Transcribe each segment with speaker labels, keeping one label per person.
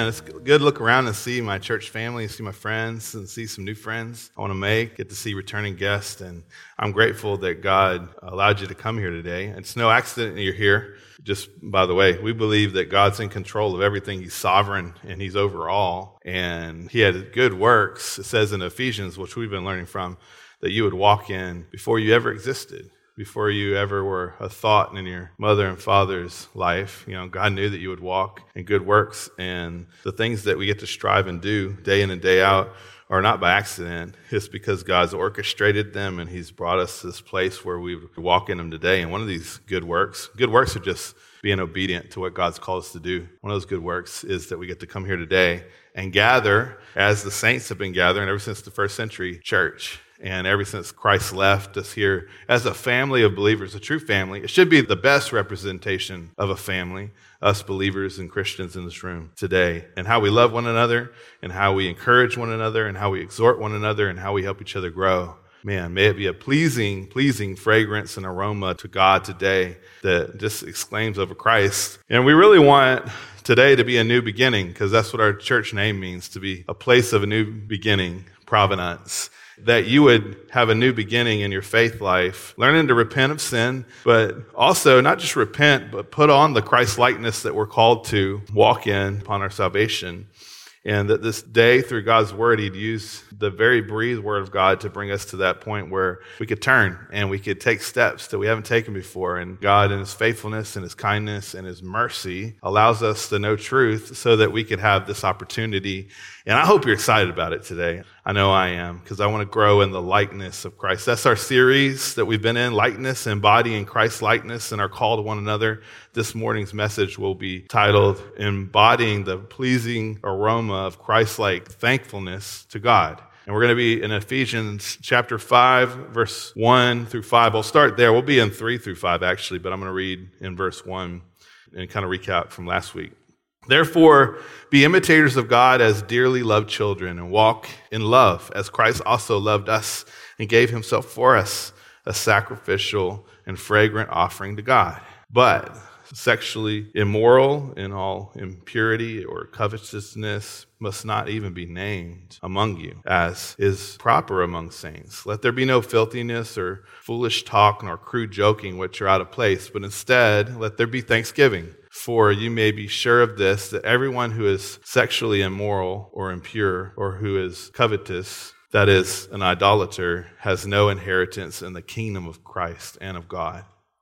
Speaker 1: It's good to look around and see my church family, see my friends, and see some new friends I want to make, get to see returning guests. And I'm grateful that God allowed you to come here today. It's no accident that you're here. Just by the way, we believe that God's in control of everything. He's sovereign and He's over all. And He had good works. It says in Ephesians, which we've been learning from, that you would walk in before you ever existed. Before you ever were a thought in your mother and father's life. God knew that you would walk in good works, and the things that we get to strive and do day in and day out are not by accident. It's because God's orchestrated them, and He's brought us to this place where we walk in them today. And one of these good works are just being obedient to what God's called us to do. One of those good works is that we get to come here today and gather as the saints have been gathering ever since the first century church. And ever since Christ left us here as a family of believers, a true family. It should be the best representation of a family, us believers and Christians in this room today, and how we love one another, and how we encourage one another, and how we exhort one another, and how we help each other grow. Man, may it be a pleasing fragrance and aroma to God today that just exclaims over Christ. And we really want today to be a new beginning, because that's what our church name means, to be a place of a new beginning, provenance. That you would have a new beginning in your faith life, learning to repent of sin, but also not just repent, but put on the Christ-likeness that we're called to walk in upon our salvation. And that this day, through God's word, He'd use the very breathed word of God to bring us to that point where we could turn and we could take steps that we haven't taken before. And God, in His faithfulness and His kindness and His mercy, allows us to know truth so that we could have this opportunity. And I hope you're excited about it today. I know I am, because I want to grow in the likeness of Christ. That's our series that we've been in, likeness, embodying Christ's likeness and our call to one another. This morning's message will be titled, Embodying the Pleasing Aroma of Christ-like Thankfulness to God. And we're going to be in Ephesians chapter 5, verse 1 through 5. I'll start there. We'll be in 3 through 5, actually, but I'm going to read in verse 1 and kind of recap from last week. Therefore, be imitators of God as dearly loved children, and walk in love as Christ also loved us and gave Himself for us, a sacrificial and fragrant offering to God. But sexually immoral in all impurity or covetousness must not even be named among you, as is proper among saints. Let there be no filthiness or foolish talk nor crude joking, which are out of place, but instead let there be thanksgiving. For you may be sure of this, that everyone who is sexually immoral or impure, or who is covetous, that is, an idolater, has no inheritance in the kingdom of Christ and of God.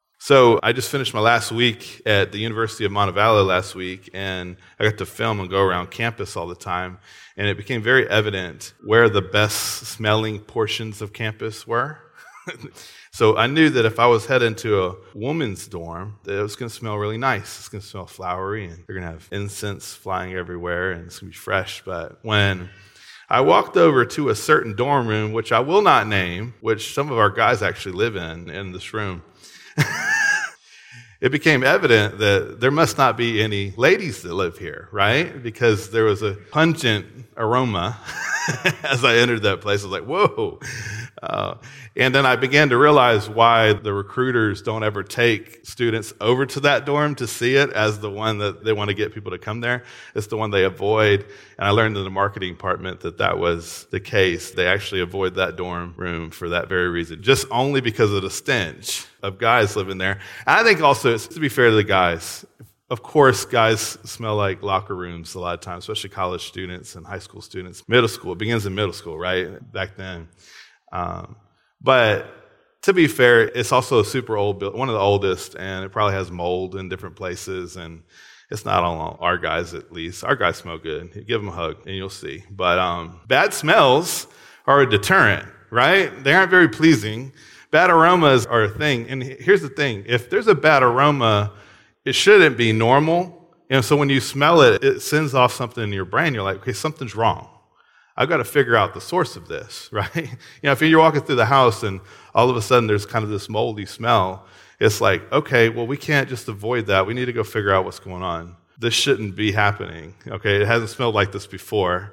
Speaker 1: So I just finished my last week at the University of Montevallo last week, and I got to film and go around campus all the time, and it became very evident where the best smelling portions of campus were. So I knew that if I was heading to a woman's dorm, that it was going to smell really nice. It's going to smell flowery, and they're going to have incense flying everywhere, and it's going to be fresh. But when I walked over to a certain dorm room, which I will not name, which some of our guys actually live in this room, it became evident that there must not be any ladies that live here, right? Because there was a pungent aroma as I entered that place. I was like, whoa. And then I began to realize why the recruiters don't ever take students over to that dorm to see it as the one that they want to get people to come there. It's the one they avoid. And I learned in the marketing department that was the case. They actually avoid that dorm room for that very reason, just only because of the stench of guys living there. And I think also, to be fair to the guys, of course, guys smell like locker rooms a lot of times, especially college students and high school students. Middle school, it begins in middle school, right? Back then. But to be fair, it's also a super old building, one of the oldest, and it probably has mold in different places, and it's not all our guys, at least. Our guys smell good. You give them a hug, and you'll see. But bad smells are a deterrent, right? They aren't very pleasing. Bad aromas are a thing. And here's the thing. If there's a bad aroma, it shouldn't be normal. So when you smell it, it sends off something in your brain. You're like, okay, something's wrong. I've got to figure out the source of this, right? If you're walking through the house and all of a sudden there's kind of this moldy smell, it's like, okay, well, we can't just avoid that. We need to go figure out what's going on. This shouldn't be happening, okay? It hasn't smelled like this before.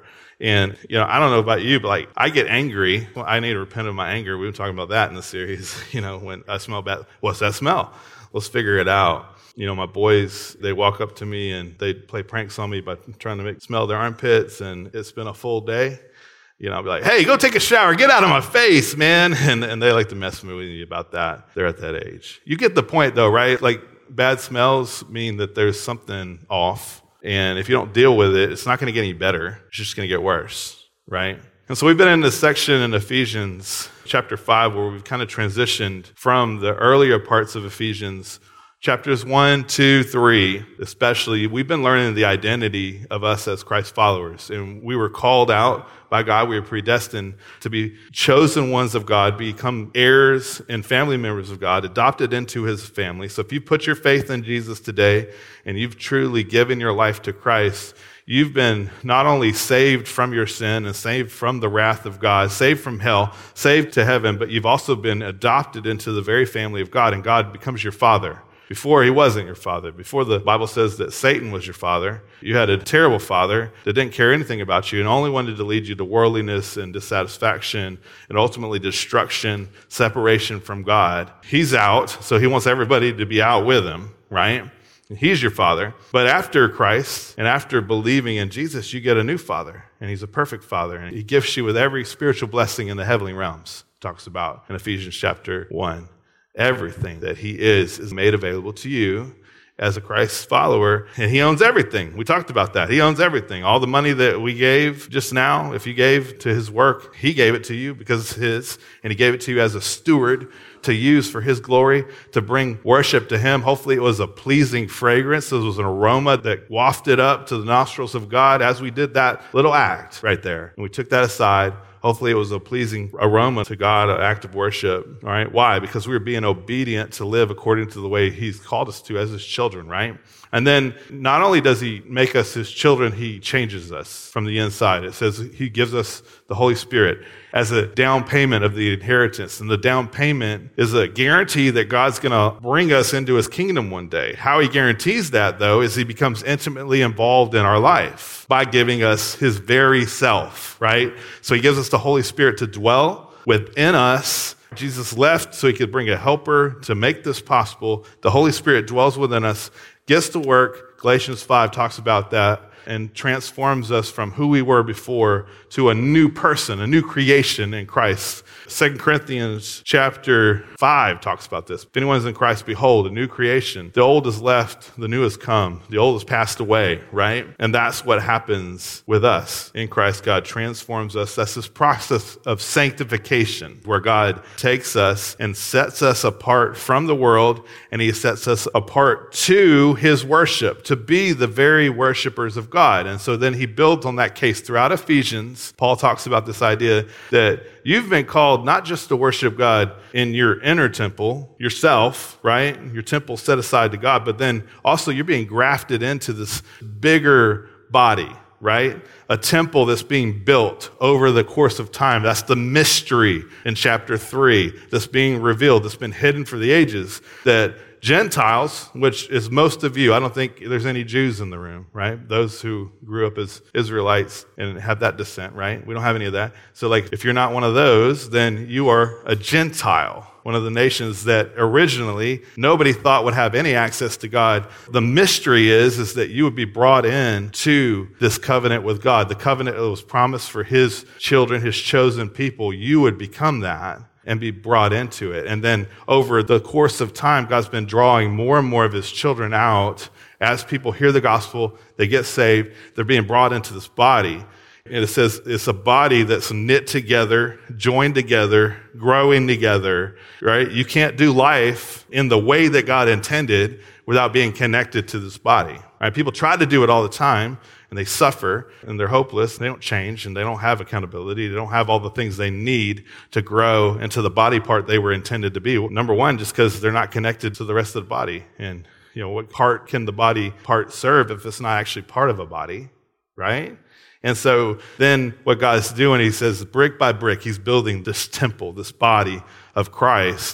Speaker 1: And, I don't know about you, but like I get angry. Well, I need to repent of my anger. We've been talking about that in the series, when I smell bad. What's that smell? Let's figure it out. My boys, they walk up to me and they play pranks on me by trying to smell their armpits, and it's been a full day. I'll be like, hey, go take a shower. Get out of my face, man. And they like to mess with me about that. They're at that age. You get the point, though, right? Like, bad smells mean that there's something off. And if you don't deal with it, it's not going to get any better. It's just going to get worse, right? And so we've been in this section in Ephesians chapter 5 where we've kind of transitioned from the earlier parts of Ephesians. Chapters 1, 2, 3, especially, we've been learning the identity of us as Christ followers. And we were called out by God. We were predestined to be chosen ones of God, become heirs and family members of God, adopted into his family. So if you put your faith in Jesus today and you've truly given your life to Christ, you've been not only saved from your sin and saved from the wrath of God, saved from hell, saved to heaven, but you've also been adopted into the very family of God, and God becomes your father. Before, he wasn't your father. Before, the Bible says that Satan was your father. You had a terrible father that didn't care anything about you and only wanted to lead you to worldliness and dissatisfaction and ultimately destruction, separation from God. He's out, so he wants everybody to be out with him, right? He's your father. But after Christ and after believing in Jesus, you get a new father, and he's a perfect father, and he gifts you with every spiritual blessing in the heavenly realms, talks about in Ephesians chapter 1. Everything that he is made available to you as a Christ follower, and he owns everything. We talked about that. He owns everything. All the money that we gave just now, if you gave to his work, he gave it to you because it's his, and he gave it to you as a steward to use for his glory, to bring worship to him. Hopefully it was a pleasing fragrance. It was an aroma that wafted up to the nostrils of God as we did that little act right there. And we took that aside. Hopefully it was a pleasing aroma to God, an act of worship, all right? Why? Because we were being obedient to live according to the way he's called us to as his children, right? And then not only does he make us his children, he changes us from the inside. It says he gives us the Holy Spirit as a down payment of the inheritance. And the down payment is a guarantee that God's going to bring us into his kingdom one day. How he guarantees that, though, is he becomes intimately involved in our life by giving us his very self, right? So he gives us the Holy Spirit to dwell within us. Jesus left so he could bring a helper to make this possible. The Holy Spirit dwells within us, gets to work. Galatians 5 talks about that and transforms us from who we were before to a new person, a new creation in Christ. 2 Corinthians chapter 5 talks about this. If anyone is in Christ, behold, a new creation. The old is left, the new has come. The old has passed away, right? And that's what happens with us in Christ. God transforms us. That's this process of sanctification where God takes us and sets us apart from the world, and he sets us apart to his worship, to be the very worshipers of God. And so then he builds on that case throughout Ephesians. Paul talks about this idea that you've been called not just to worship God in your inner temple, yourself, right? Your temple set aside to God, but then also you're being grafted into this bigger body, right? A temple that's being built over the course of time. That's the mystery in chapter 3 that's being revealed, that's been hidden for the ages, that Gentiles, which is most of you, I don't think there's any Jews in the room, right? Those who grew up as Israelites and have that descent, right? We don't have any of that. So if you're not one of those, then you are a Gentile, one of the nations that originally nobody thought would have any access to God. The mystery is that you would be brought in to this covenant with God. The covenant that was promised for his children, his chosen people. You would become that and be brought into it. And then over the course of time, God's been drawing more and more of his children out. As people hear the gospel, they get saved, they're being brought into this body. And it says it's a body that's knit together, joined together, growing together, right? You can't do life in the way that God intended without being connected to this body, right? People try to do it all the time, and they suffer, and they're hopeless, and they don't change, and they don't have accountability. They don't have all the things they need to grow into the body part they were intended to be. Number one, just because they're not connected to the rest of the body. And, what part can the body part serve if it's not actually part of a body, right? And so then what God's doing, he says, brick by brick, he's building this temple, this body of Christ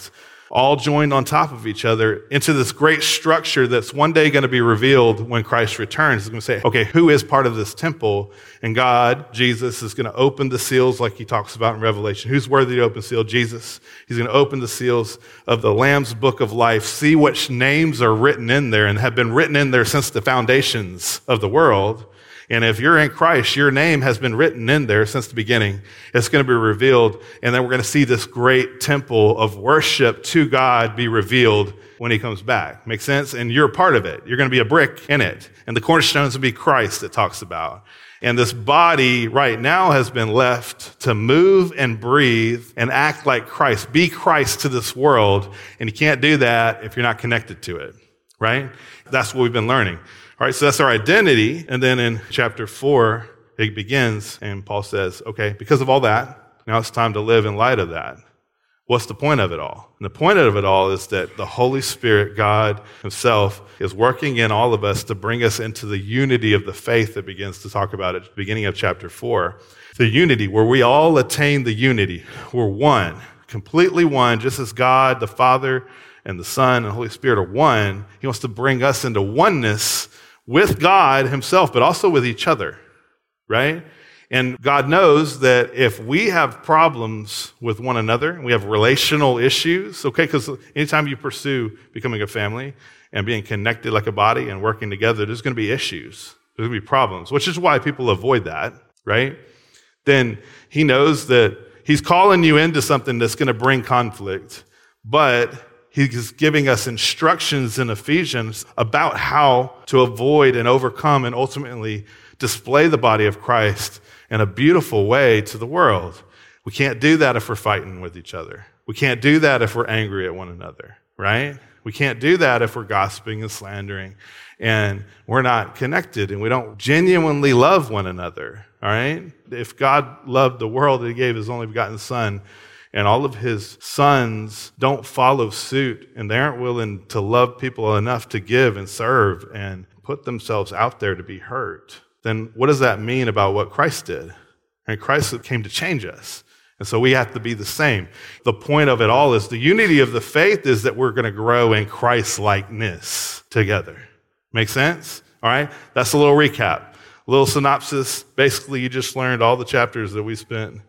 Speaker 1: all joined on top of each other into this great structure that's one day going to be revealed when Christ returns. He's going to say, okay, who is part of this temple? And God, Jesus, is going to open the seals like he talks about in Revelation. Who's worthy to open seal? Jesus. He's going to open the seals of the Lamb's book of life, see which names are written in there and have been written in there since the foundations of the world. And if you're in Christ, your name has been written in there since the beginning. It's going to be revealed. And then we're going to see this great temple of worship to God be revealed when he comes back. Make sense? And you're a part of it. You're going to be a brick in it. And the cornerstones will be Christ that talks about. And this body right now has been left to move and breathe and act like Christ. Be Christ to this world. And you can't do that if you're not connected to it, right? That's what we've been learning. All right, so that's our identity. And then in chapter 4, it begins, and Paul says, okay, because of all that, now it's time to live in light of that. What's the point of it all? And the point of it all is that the Holy Spirit, God himself, is working in all of us to bring us into the unity of the faith that begins to talk about at the beginning of chapter 4. The unity where we all attain the unity. We're one, completely one, just as God, the Father, and the Son, and the Holy Spirit are one. He wants to bring us into oneness with God himself, but also with each other, right? And God knows that if we have problems with one another, we have relational issues, okay, because anytime you pursue becoming a family and being connected like a body and working together, there's going to be issues. There's going to be problems, which is why people avoid that, right? Then he knows that he's calling you into something that's going to bring conflict, but he's giving us instructions in Ephesians about how to avoid and overcome and ultimately display the body of Christ in a beautiful way to the world. We can't do that if we're fighting with each other. We can't do that if we're angry at one another, right? We can't do that if we're gossiping and slandering and we're not connected and we don't genuinely love one another, all right? If God loved the world, he gave his only begotten Son, and all of his sons don't follow suit and they aren't willing to love people enough to give and serve and put themselves out there to be hurt, then what does that mean about what Christ did? And Christ came to change us. And so we have to be the same. The point of it all is the unity of the faith is that we're going to grow in Christ-likeness together. Make sense? All right? That's a little recap. A little synopsis. Basically, you just learned all the chapters that we spent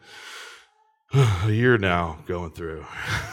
Speaker 1: a year now going through,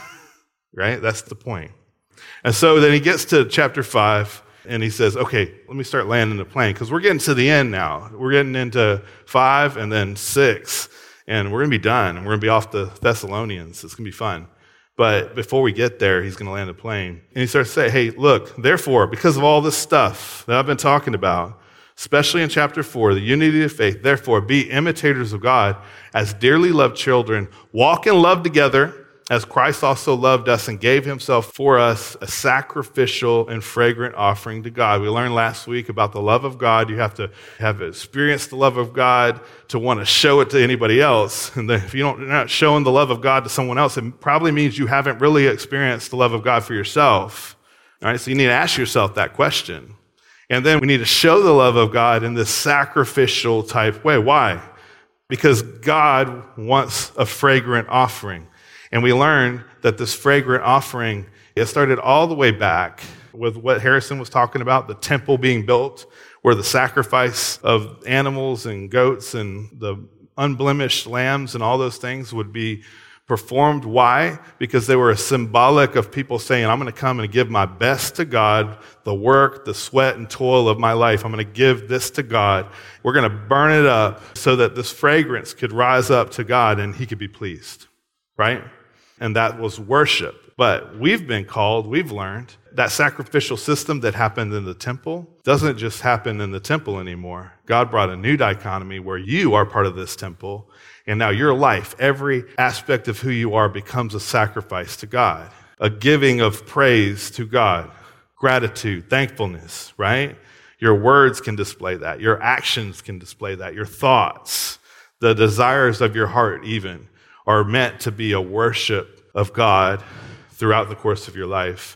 Speaker 1: right? That's the point. And so then he gets to chapter 5 and he says, okay, let me start landing the plane because we're getting to the end now. We're getting into 5 and then 6 and we're going to be done and we're going to be off to Thessalonians. It's going to be fun. But before we get there, he's going to land the plane. And he starts to say, hey, look, therefore, because of all this stuff that I've been talking about, especially in chapter 4, the unity of faith, therefore be imitators of God as dearly loved children. Walk in love together as Christ also loved us and gave himself for us a sacrificial and fragrant offering to God. We learned last week about the love of God. You have to have experienced the love of God to want to show it to anybody else. And then if you're not showing the love of God to someone else, it probably means you haven't really experienced the love of God for yourself. All right, so you need to ask yourself that question. And then we need to show the love of God in this sacrificial type way. Why? Because God wants a fragrant offering. And we learned that this fragrant offering, it started all the way back with what Harrison was talking about, the temple being built, where the sacrifice of animals and goats and the unblemished lambs and all those things would be performed. Why? Because they were a symbolic of people saying, I'm going to come and give my best to God, the work, the sweat and toil of my life. I'm going to give this to God. We're going to burn it up so that this fragrance could rise up to God and he could be pleased, right? And that was worship. But we've been called, we've learned, that sacrificial system that happened in the temple doesn't just happen in the temple anymore. God brought a new dichotomy where you are part of this temple, and now your life, every aspect of who you are becomes a sacrifice to God, a giving of praise to God, gratitude, thankfulness, right? Your words can display that. Your actions can display that. Your thoughts, the desires of your heart even, are meant to be a worship of God throughout the course of your life.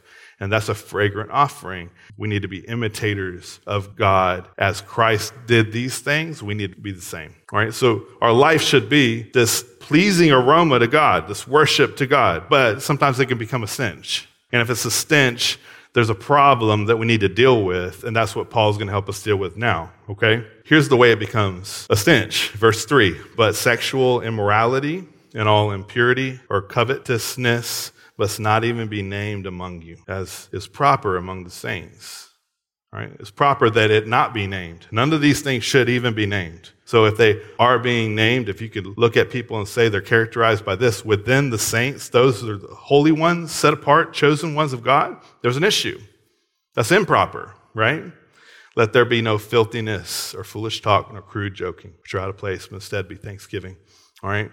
Speaker 1: and that's a fragrant offering. We need to be imitators of God. As Christ did these things, we need to be the same. All right, so our life should be this pleasing aroma to God, this worship to God, but sometimes it can become a stench. And if it's a stench, there's a problem that we need to deal with, and that's what Paul's going to help us deal with now, okay? Here's the way it becomes a stench. Verse 3, but sexual immorality and all impurity or covetousness must not even be named among you, as is proper among the saints. All right? It's proper that it not be named. None of these things should even be named. So if they are being named, if you could look at people and say they're characterized by this within the saints, those are the holy ones, set apart, chosen ones of God, there's an issue. That's improper, right? Let there be no filthiness or foolish talk nor crude joking, which are out of place, but instead be thanksgiving. All right?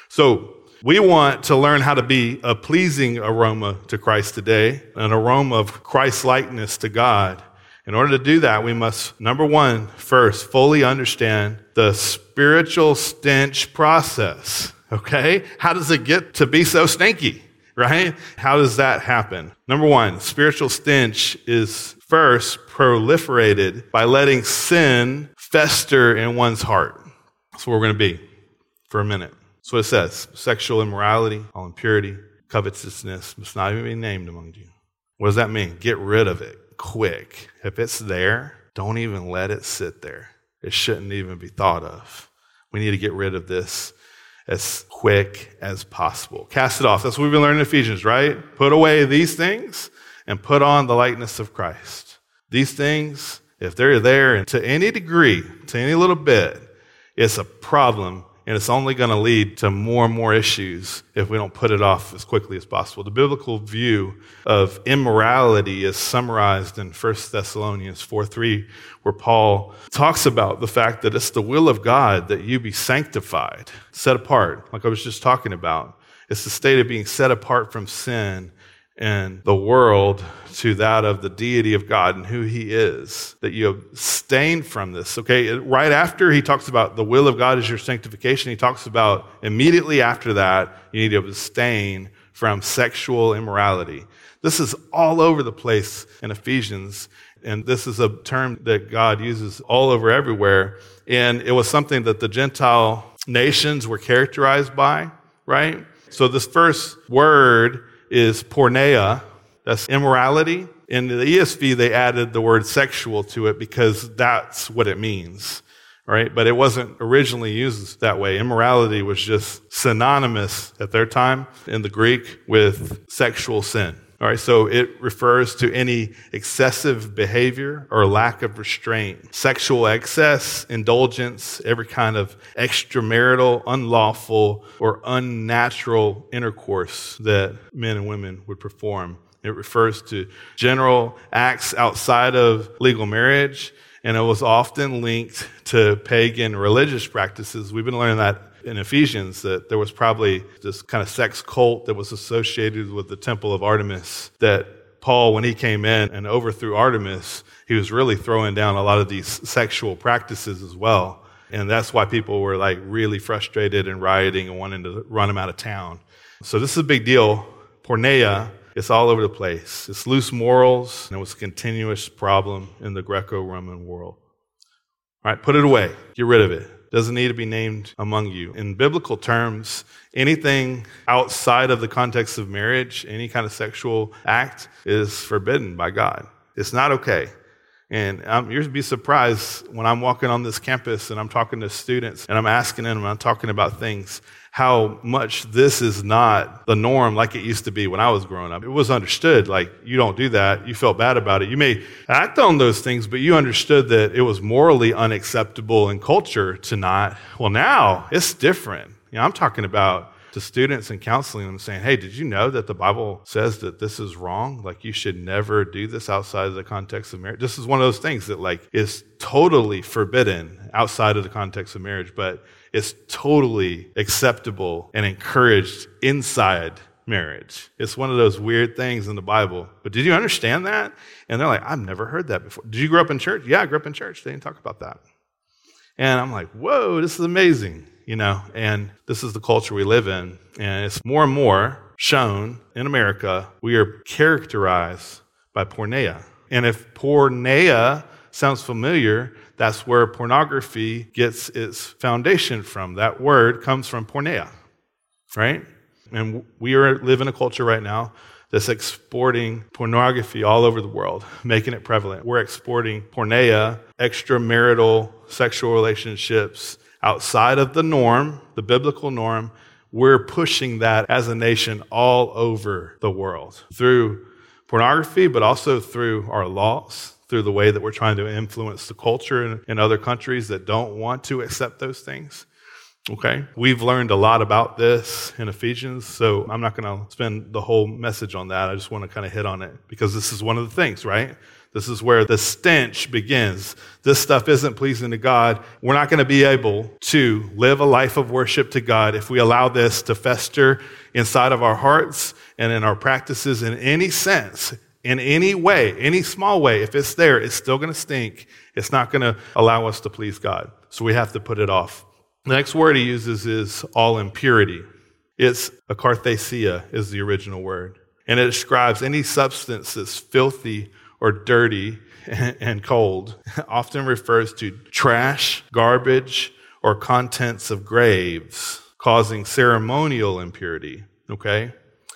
Speaker 1: So we want to learn how to be a pleasing aroma to Christ today, an aroma of Christ-likeness to God. In order to do that, we must, number one, first, fully understand the spiritual stench process, okay? How does it get to be so stinky, right? How does that happen? Number one, spiritual stench is first proliferated by letting sin fester in one's heart. That's where we're going to be for a minute. That's what it says. Sexual immorality, all impurity, covetousness must not even be named among you. What does that mean? Get rid of it quick. If it's there, don't even let it sit there. It shouldn't even be thought of. We need to get rid of this as quick as possible. Cast it off. That's what we've been learning in Ephesians, right? Put away these things and put on the likeness of Christ. These things, if they're there and to any degree, to any little bit, it's a problem. And it's only going to lead to more and more issues if we don't put it off as quickly as possible. The biblical view of immorality is summarized in 1 Thessalonians 4:3, where Paul talks about the fact that it's the will of God that you be sanctified, set apart, like I was just talking about. It's the state of being set apart from sin and the world to that of the deity of God and who he is, that you abstain from this. Okay, right after he talks about the will of God is your sanctification, he talks about immediately after that, you need to abstain from sexual immorality. This is all over the place in Ephesians, and this is a term that God uses all over everywhere, and it was something that the Gentile nations were characterized by, right? So this first word is porneia, that's immorality. In the ESV, they added the word sexual to it because that's what it means, right? But it wasn't originally used that way. Immorality was just synonymous at their time in the Greek with sexual sin. All right, so it refers to any excessive behavior or lack of restraint, sexual excess, indulgence, every kind of extramarital, unlawful, or unnatural intercourse that men and women would perform. It refers to general acts outside of legal marriage, and it was often linked to pagan religious practices. We've been learning that in Ephesians, that there was probably this kind of sex cult that was associated with the temple of Artemis, that Paul, when he came in and overthrew Artemis, he was really throwing down a lot of these sexual practices as well. And that's why people were like really frustrated and rioting and wanting to run him out of town. So this is a big deal. Porneia, it's all over the place. It's loose morals, and it was a continuous problem in the Greco-Roman world. All right, put it away. Get rid of it. Doesn't need to be named among you. In biblical terms, anything outside of the context of marriage, any kind of sexual act is forbidden by God. It's not okay. And you're to be surprised when I'm walking on this campus and I'm talking to students and I'm asking them, and I'm talking about things, how much this is not the norm like it used to be when I was growing up. It was understood, like, you don't do that. You felt bad about it. You may act on those things, but you understood that it was morally unacceptable in culture to not. Well, now it's different. I'm talking about to students and counseling them saying, hey, did you know that the Bible says that this is wrong? Like, you should never do this outside of the context of marriage. This is one of those things that like is totally forbidden outside of the context of marriage, but it's totally acceptable and encouraged inside marriage. It's one of those weird things in the Bible. But did you understand that? And they're like, I've never heard that before. Did you grow up in church? Yeah, I grew up in church. They didn't talk about that. And I'm like, whoa, this is amazing. And this is the culture we live in. And it's more and more shown in America. We are characterized by porneia. And if porneia sounds familiar, that's where pornography gets its foundation from. That word comes from porneia, right? And we live in a culture right now that's exporting pornography all over the world, making it prevalent. We're exporting porneia, extramarital sexual relationships outside of the norm, the biblical norm. We're pushing that as a nation all over the world through pornography, but also through our laws, through the way that we're trying to influence the culture in other countries that don't want to accept those things. Okay? We've learned a lot about this in Ephesians, so I'm not going to spend the whole message on that. I just want to kind of hit on it because this is one of the things, right? This is where the stench begins. This stuff isn't pleasing to God. We're not going to be able to live a life of worship to God if we allow this to fester inside of our hearts and in our practices in any sense, in any way, any small way. If it's there, it's still going to stink. It's not going to allow us to please God. So we have to put it off. The next word he uses is all impurity. It's akarthesia is the original word. And it describes any substance that's filthy or dirty and cold. It often refers to trash, garbage, or contents of graves, causing ceremonial impurity. Okay?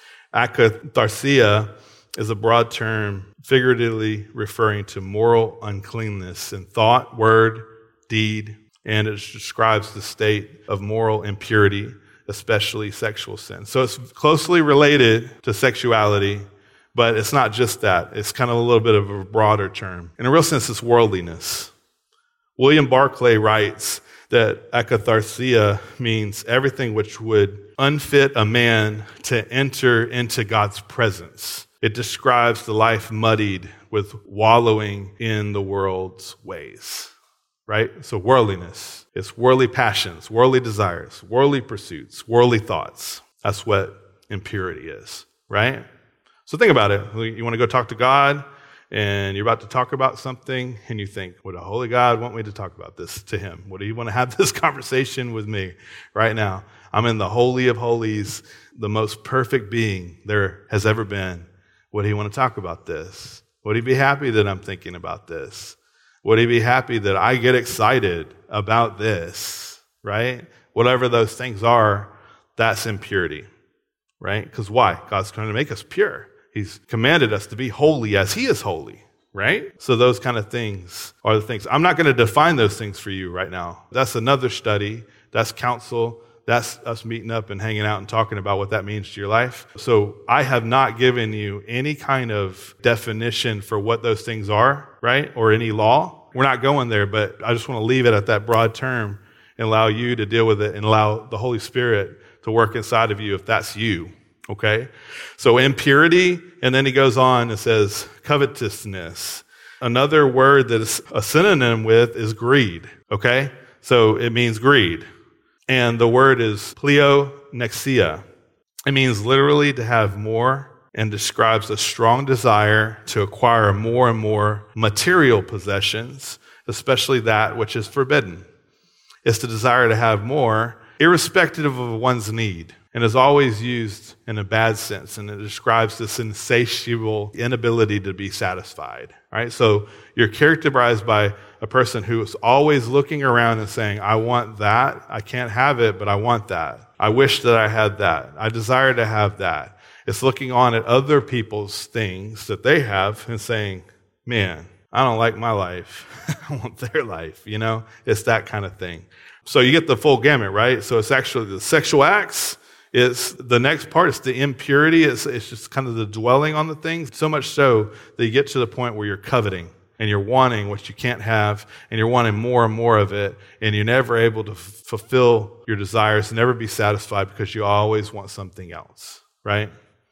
Speaker 1: Akatharsia is a broad term figuratively referring to moral uncleanness in thought, word, deed, and it describes the state of moral impurity, especially sexual sin. So it's closely related to sexuality, but it's not just that. It's kind of a little bit of a broader term. In a real sense, it's worldliness. William Barclay writes that akatharsia means everything which would unfit a man to enter into God's presence. It describes the life muddied with wallowing in the world's ways. Right? So worldliness, it's worldly passions, worldly desires, worldly pursuits, worldly thoughts. That's what impurity is, right? So think about it. You want to go talk to God and you're about to talk about something and you think, would a holy God want me to talk about this to him? Would he want to have this conversation with me right now? I'm in the holy of holies, the most perfect being there has ever been. Would he want to talk about this? Would he be happy that I'm thinking about this? Would he be happy that I get excited about this, right? Whatever those things are, that's impurity, right? Because why? God's trying to make us pure. He's commanded us to be holy as he is holy, right? So those kind of things are the things. I'm not going to define those things for you right now. That's another study. That's counsel. That's us meeting up and hanging out and talking about what that means to your life. So I have not given you any kind of definition for what those things are, right? Or any law. We're not going there, but I just want to leave it at that broad term and allow you to deal with it and allow the Holy Spirit to work inside of you if that's you, okay? So impurity, and then he goes on and says covetousness. Another word that is a synonym with is greed, okay? So it means greed. And the word is pleonexia. It means literally to have more and describes a strong desire to acquire more and more material possessions, especially that which is forbidden. It's the desire to have more, irrespective of one's need, and is always used in a bad sense, and it describes this insatiable inability to be satisfied. Right? So you're characterized by a person who is always looking around and saying, I want that, I can't have it, but I want that. I wish that I had that. I desire to have that. It's looking on at other people's things that they have and saying, man, I don't like my life. I want their life, you know? It's that kind of thing. So you get the full gamut, right? So it's actually the sexual acts. It's the next part. It's the impurity. It's just kind of the dwelling on the things. So much so that you get to the point where you're coveting and you're wanting what you can't have and you're wanting more and more of it and you're never able to fulfill your desires, never be satisfied because you always want something else, right?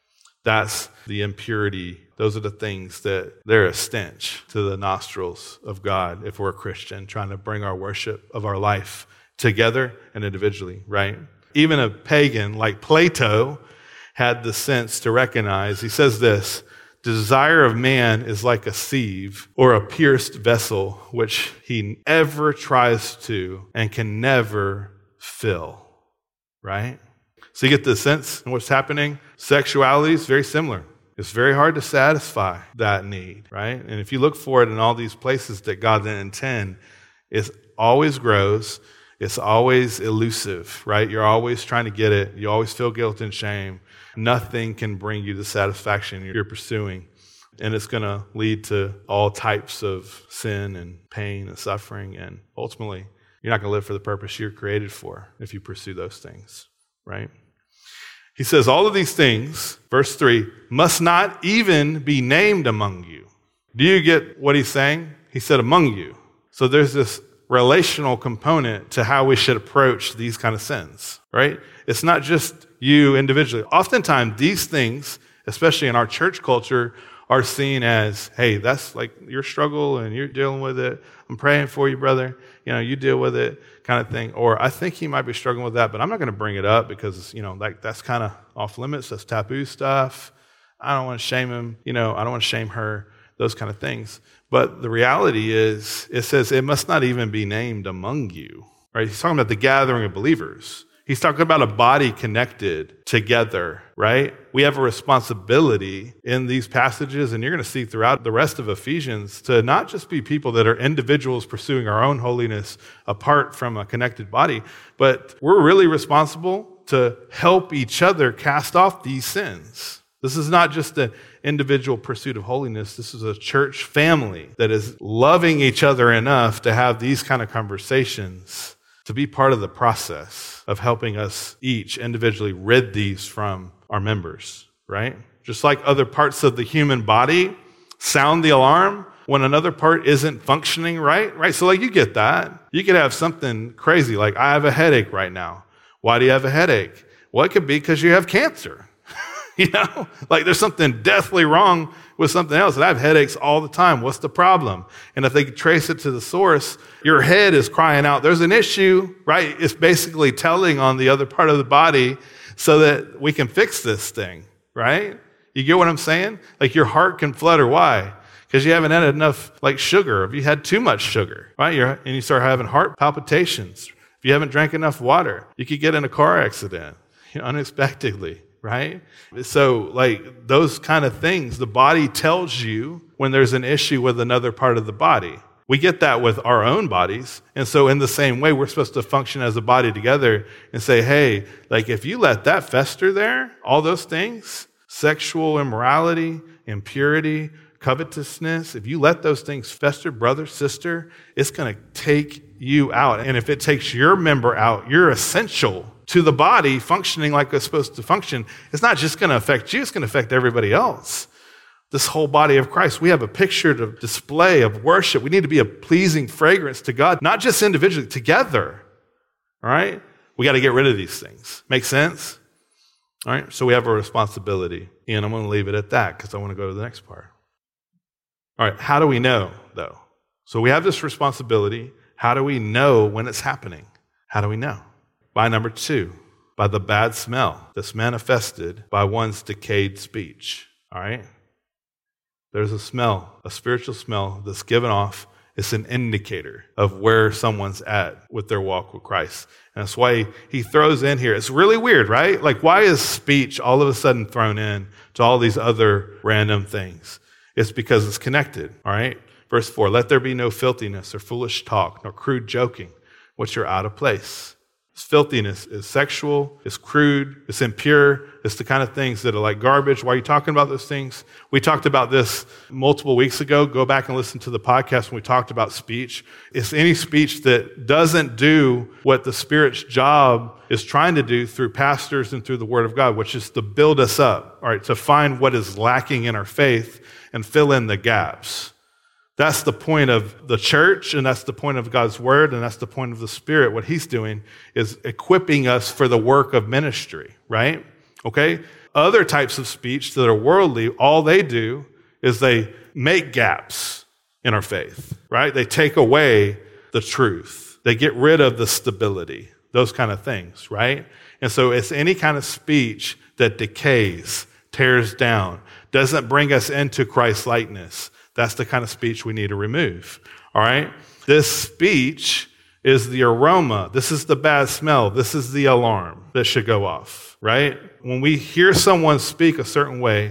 Speaker 1: That's the impurity. Those are the things that they're a stench to the nostrils of God if we're a Christian, trying to bring our worship of our life together and individually, right? Even a pagan like Plato had the sense to recognize, he says this, the desire of man is like a sieve or a pierced vessel, which he ever tries to and can never fill, right? So you get the sense in what's happening. Sexuality is very similar. It's very hard to satisfy that need, right? And if you look for it in all these places that God didn't intend, it always grows. It's always elusive, right? You're always trying to get it. You always feel guilt and shame. Nothing can bring you the satisfaction you're pursuing. And it's going to lead to all types of sin and pain and suffering. And ultimately, you're not going to live for the purpose you're created for if you pursue those things, right? He says, all of these things, verse 3, must not even be named among you. Do you get what he's saying? He said among you. So there's this relational component to how we should approach these kind of sins, right? It's not just you individually. Oftentimes, these things, especially in our church culture, are seen as, hey, that's like your struggle and you're dealing with it. I'm praying for you, brother. You deal with it kind of thing. Or I think he might be struggling with that, but I'm not going to bring it up because, like that's kind of off limits. That's taboo stuff. I don't want to shame him. I don't want to shame her, those kind of things. But the reality is, it says it must not even be named among you, right? He's talking about the gathering of believers. He's talking about a body connected together, right? We have a responsibility in these passages, and you're going to see throughout the rest of Ephesians, to not just be people that are individuals pursuing our own holiness apart from a connected body, but we're really responsible to help each other cast off these sins. This is not just an individual pursuit of holiness. This is a church family that is loving each other enough to have these kind of conversations, to be part of the process of helping us each individually rid these from our members, right? Just like other parts of the human body sound the alarm when another part isn't functioning right? So you get that. You could have something crazy, like I have a headache right now. Why do you have a headache? Well, it could be because you have cancer. There's something deathly wrong with something else. And I have headaches all the time. What's the problem? And if they trace it to the source, your head is crying out, there's an issue, right? It's basically telling on the other part of the body so that we can fix this thing, right? You get what I'm saying? Your heart can flutter. Why? Because you haven't had enough sugar. If you had too much sugar, right? And you start having heart palpitations. If you haven't drank enough water, you could get in a car accident unexpectedly. Right? So those kind of things, the body tells you when there's an issue with another part of the body. We get that with our own bodies. And so in the same way, we're supposed to function as a body together and say, hey, if you let that fester there, all those things, sexual immorality, impurity, covetousness, if you let those things fester, brother, sister, it's going to take you out. And if it takes your member out, you're essential to the body functioning like it's supposed to function. It's not just going to affect you, it's going to affect everybody else. This whole body of Christ, we have a picture to display of worship. We need to be a pleasing fragrance to God, not just individually, together. All right? We got to get rid of these things. Make sense? All right? So we have a responsibility. And I'm going to leave it at that because I want to go to the next part. All right, how do we know, though? So we have this responsibility. How do we know when it's happening? How do we know? By number 2, by the bad smell that's manifested by one's decayed speech. All right? There's a smell, a spiritual smell that's given off. It's an indicator of where someone's at with their walk with Christ. And that's why he throws in here. It's really weird, right? Why is speech all of a sudden thrown in to all these other random things? It's because it's connected, all right? Verse 4, let there be no filthiness or foolish talk, nor crude joking, which are out of place. It's filthiness is sexual, it's crude, it's impure, it's the kind of things that are like garbage. Why are you talking about those things? We talked about this multiple weeks ago. Go back and listen to the podcast when we talked about speech. It's any speech that doesn't do what the Spirit's job is trying to do through pastors and through the Word of God, which is to build us up, all right, to find what is lacking in our faith and fill in the gaps. That's the point of the church, and that's the point of God's Word, and that's the point of the Spirit. What He's doing is equipping us for the work of ministry, right? Okay? Other types of speech that are worldly, all they do is they make gaps in our faith, right? They take away the truth. They get rid of the stability, those kind of things, right? And so it's any kind of speech that decays, tears down, doesn't bring us into Christ's likeness. That's the kind of speech we need to remove, all right? This speech is the aroma. This is the bad smell. This is the alarm that should go off, right? When we hear someone speak a certain way,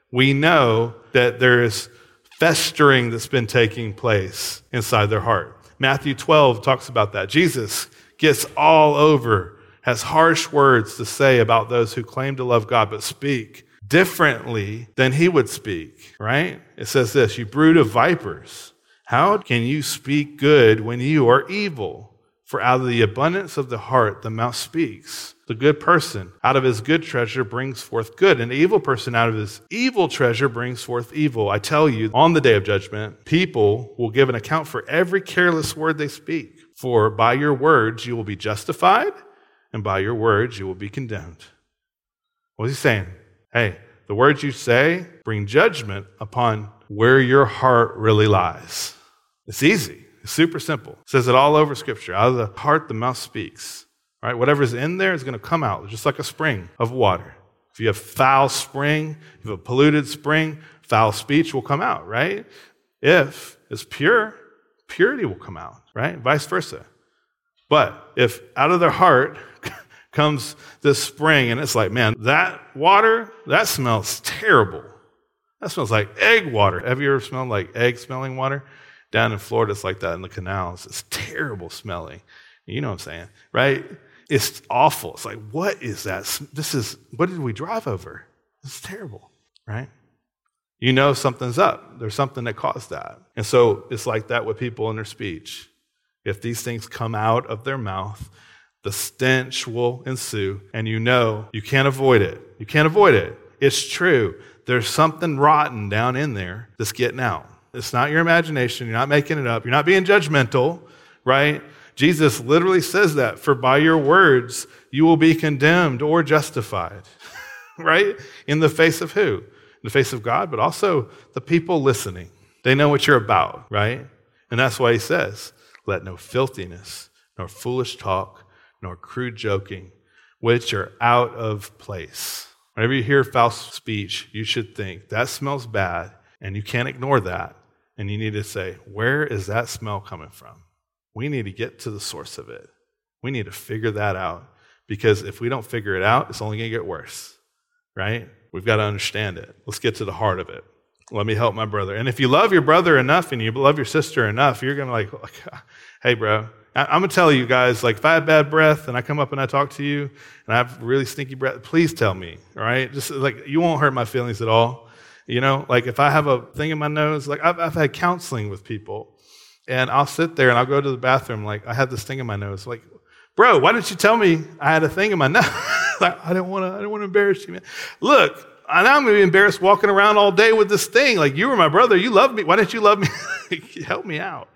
Speaker 1: we know that there is festering that's been taking place inside their heart. Matthew 12 talks about that. Jesus gets all over, has harsh words to say about those who claim to love God but speak differently than he would speak, right? It says this, you brood of vipers, how can you speak good when you are evil? For out of the abundance of the heart, the mouth speaks. The good person out of his good treasure brings forth good, and the evil person out of his evil treasure brings forth evil. I tell you, on the day of judgment, people will give an account for every careless word they speak. For by your words you will be justified, and by your words you will be condemned. What's he saying? Hey, the words you say bring judgment upon where your heart really lies. It's easy. It's super simple. It says it all over Scripture. Out of the heart, the mouth speaks. Right? Whatever's in there is going to come out, just like a spring of water. If you have foul spring, if you have a polluted spring, foul speech will come out, right? If it's pure, purity will come out, right? Vice versa. But if out of their heart comes this spring and it's like, man, that water, that smells terrible. That smells like egg water. Have you ever smelled like egg smelling water? Down in Florida, it's like that in the canals. It's terrible smelling. You know what I'm saying, right? It's awful. It's like, what is that? What did we drive over? It's terrible, right? You know something's up. There's something that caused that. And so it's like that with people in their speech. If these things come out of their mouth, the stench will ensue, and you know you can't avoid it. You can't avoid it. It's true. There's something rotten down in there that's getting out. It's not your imagination. You're not making it up. You're not being judgmental, right? Jesus literally says that, for by your words you will be condemned or justified, right? In the face of who? In the face of God, but also the people listening. They know what you're about, right? And that's why he says, let no filthiness, nor foolish talk, nor crude joking, which are out of place. Whenever you hear foul speech, you should think, that smells bad, and you can't ignore that. And you need to say, where is that smell coming from? We need to get to the source of it. We need to figure that out. Because if we don't figure it out, it's only going to get worse, right? We've got to understand it. Let's get to the heart of it. Let me help my brother. And if you love your brother enough and you love your sister enough, you're going to like, hey, bro, I'm going to tell you guys, like, if I have bad breath and I come up and I talk to you and I have really stinky breath, please tell me, all right? Just like, you won't hurt my feelings at all. You know, like if I have a thing in my nose, like I've had counseling with people, and I'll sit there and I'll go to the bathroom, like I had this thing in my nose, like, bro, why didn't you tell me I had a thing in my nose? Like, I didn't want to embarrass you, man. Look, now I'm going to be embarrassed walking around all day with this thing. Like, you were my brother, you loved me. Why didn't you love me? Help me out.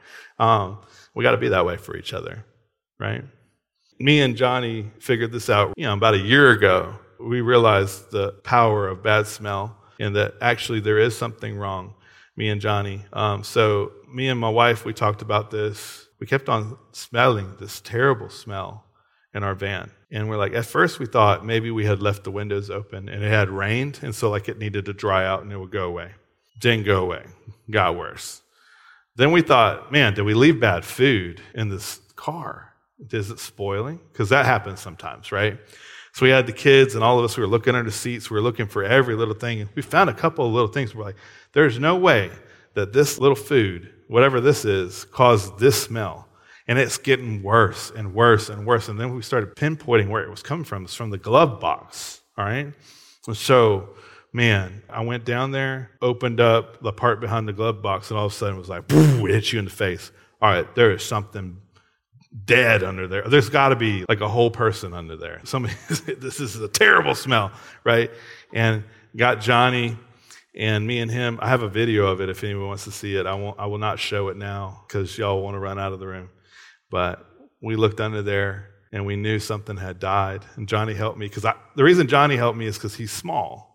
Speaker 1: We got to be that way for each other, right? Me and Johnny figured this out, about a year ago. We realized the power of bad smell, and that actually there is something wrong, me and Johnny. So me and my wife, we talked about this. We kept on smelling this terrible smell in our van. And we're like, at first we thought maybe we had left the windows open and it had rained, and so like it needed to dry out and it would go away. Didn't go away. Got worse. Then we thought, man, did we leave bad food in this car? Is it spoiling? Because that happens sometimes, right? So we had the kids and all of us, we were looking under the seats. We were looking for every little thing. And we found a couple of little things. We're like, there's no way that this little food, whatever this is, caused this smell. And it's getting worse and worse and worse. And then we started pinpointing where it was coming from. It's from the glove box, all right? And so, man, I went down there, opened up the part behind the glove box, and all of a sudden it was like, it hit you in the face. All right, there is something dead under there. There's got to be like a whole person under there. This is a terrible smell, right? And got Johnny and me and him. I have a video of it if anyone wants to see it. I will not show it now because y'all want to run out of the room. But we looked under there and we knew something had died. And Johnny helped me because the reason Johnny helped me is because he's small.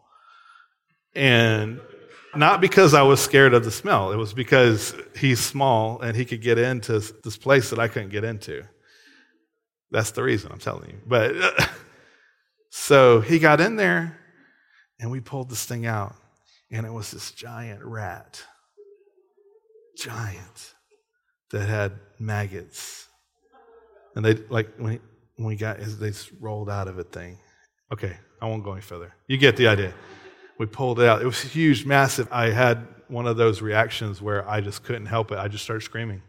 Speaker 1: And not because I was scared of the smell. It was because he's small and he could get into this place that I couldn't get into. That's the reason, I'm telling you. But so he got in there and we pulled this thing out, and it was this giant rat. Giant. That had maggots. And they, like, when we got, they just rolled out of it thing. Okay, I won't go any further. You get the idea. We pulled it out. It was huge, massive. I had one of those reactions where I just couldn't help it. I just started screaming.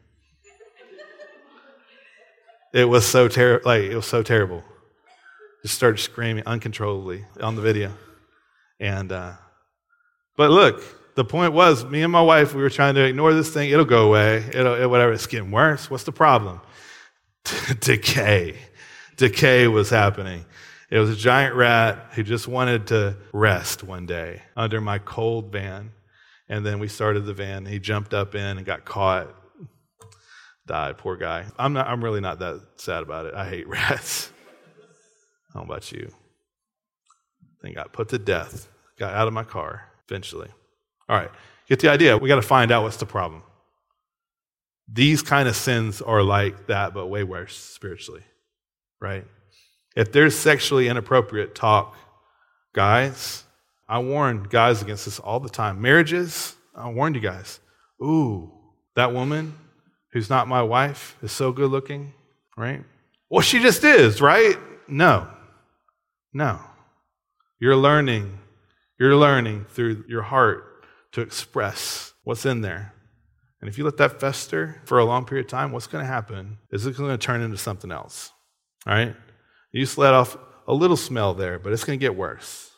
Speaker 1: It was so terrible. Just started screaming uncontrollably on the video. And but look, the point was, me and my wife, we were trying to ignore this thing. It'll go away. Whatever. It's getting worse. What's the problem? Decay. Decay was happening. It was a giant rat who just wanted to rest one day under my cold van. And then we started the van. He jumped up in and got caught. Died. Poor guy. I'm really not that sad about it. I hate rats. I don't know about you. Then got put to death. Got out of my car eventually. All right. Get the idea. We got to find out what's the problem. These kind of sins are like that, but way worse spiritually. Right? If there's sexually inappropriate talk, guys, I warn guys against this all the time. Marriages, I warned you guys. Ooh, that woman who's not my wife is so good looking, right? Well, she just is, right? No. You're learning through your heart to express what's in there. And if you let that fester for a long period of time, what's going to happen is it's going to turn into something else, all right? You just let off a little smell there, but it's going to get worse,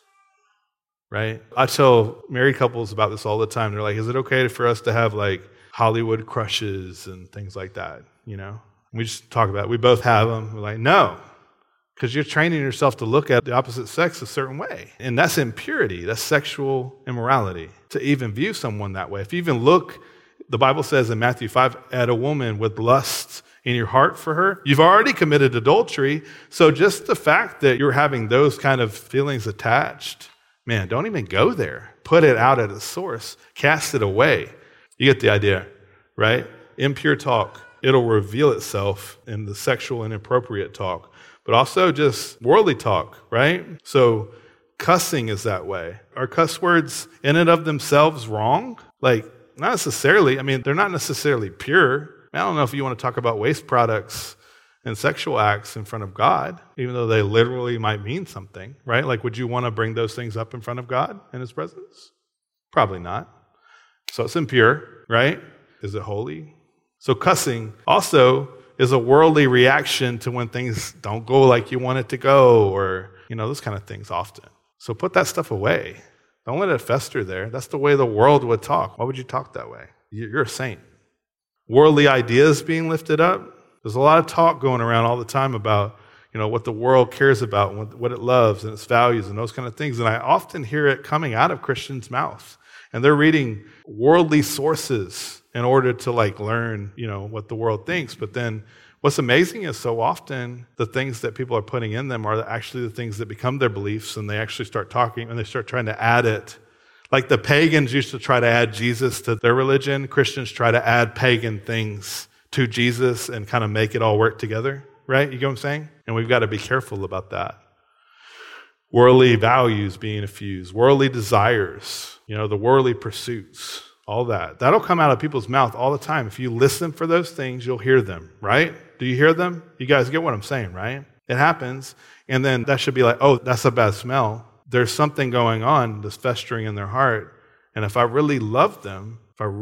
Speaker 1: right? I tell married couples about this all the time. They're like, is it okay for us to have like Hollywood crushes and things like that, you know? We just talk about it. We both have them. We're like, no, because you're training yourself to look at the opposite sex a certain way. And that's impurity. That's sexual immorality, to even view someone that way. If you even look, the Bible says in Matthew 5, at a woman with lust in your heart for her, you've already committed adultery. So just the fact that you're having those kind of feelings attached, man, don't even go there. Put it out at its source. Cast it away. You get the idea, right? Impure talk, it'll reveal itself in the sexual and inappropriate talk, but also just worldly talk, right? So cussing is that way. Are cuss words in and of themselves wrong? Like, not necessarily. I mean, they're not necessarily pure. I don't know if you want to talk about waste products and sexual acts in front of God, even though they literally might mean something, right? Like, would you want to bring those things up in front of God in His presence? Probably not. So it's impure, right? Is it holy? So cussing also is a worldly reaction to when things don't go like you want it to go, or, you know, those kind of things often. So put that stuff away. Don't let it fester there. That's the way the world would talk. Why would you talk that way? You're a saint. Worldly ideas being lifted up. There's a lot of talk going around all the time about, you know, what the world cares about, what it loves and its values and those kind of things. And I often hear it coming out of Christians' mouth. And they're reading worldly sources in order to like learn, you know, what the world thinks. But then what's amazing is so often the things that people are putting in them are actually the things that become their beliefs, and they actually start talking and they start trying to add it. Like the pagans used to try to add Jesus to their religion, Christians try to add pagan things to Jesus and kind of make it all work together, right? You get what I'm saying? And we've got to be careful about that. Worldly values being infused, worldly desires, you know, the worldly pursuits, all that. That'll come out of people's mouth all the time. If you listen for those things, you'll hear them, right? Do you hear them? You guys get what I'm saying, right? It happens. And then that should be like, oh, that's a bad smell. There's something going on that's festering in their heart. And if I really love them,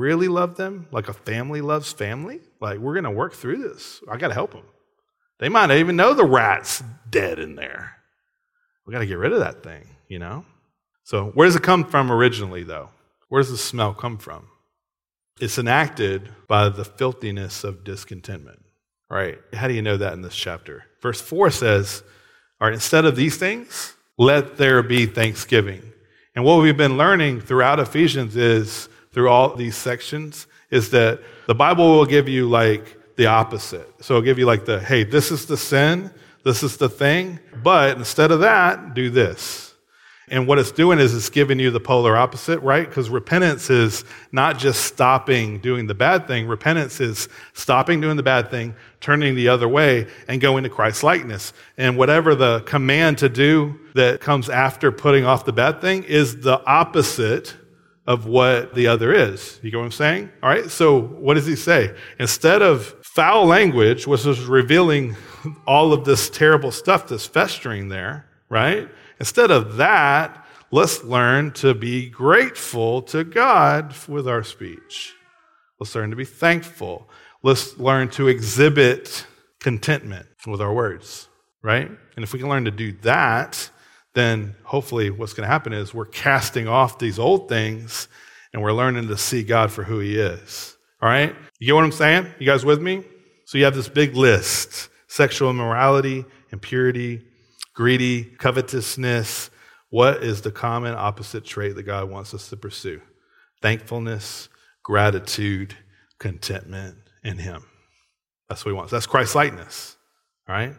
Speaker 1: like a family loves family, like we're going to work through this. I got to help them. They might not even know the rat's dead in there. We got to get rid of that thing, you know? So where does it come from originally, though? Where does the smell come from? It's enacted by the filthiness of discontentment. All right, how do you know that in this chapter? Verse 4 says, all right, instead of these things, let there be thanksgiving. And what we've been learning throughout Ephesians is, through all these sections, is that the Bible will give you like the opposite. So it'll give you like the, hey, this is the sin, this is the thing, but instead of that, do this. And what it's doing is it's giving you the polar opposite, right? Because repentance is not just stopping doing the bad thing. Repentance is stopping doing the bad thing, turning the other way, and going to Christ's likeness. And whatever the command to do that comes after putting off the bad thing is the opposite of what the other is. You get what I'm saying? All right, so what does he say? Instead of foul language, which is revealing all of this terrible stuff that's festering there, right? Instead of that, let's learn to be grateful to God with our speech. Let's learn to be thankful. Let's learn to exhibit contentment with our words, right? And if we can learn to do that, then hopefully what's going to happen is we're casting off these old things and we're learning to see God for who he is. All right? You get what I'm saying? You guys with me? So you have this big list: sexual immorality, impurity, greedy, covetousness. What is the common opposite trait that God wants us to pursue? Thankfulness, gratitude, contentment in him. That's what he wants. That's Christ-likeness. All right?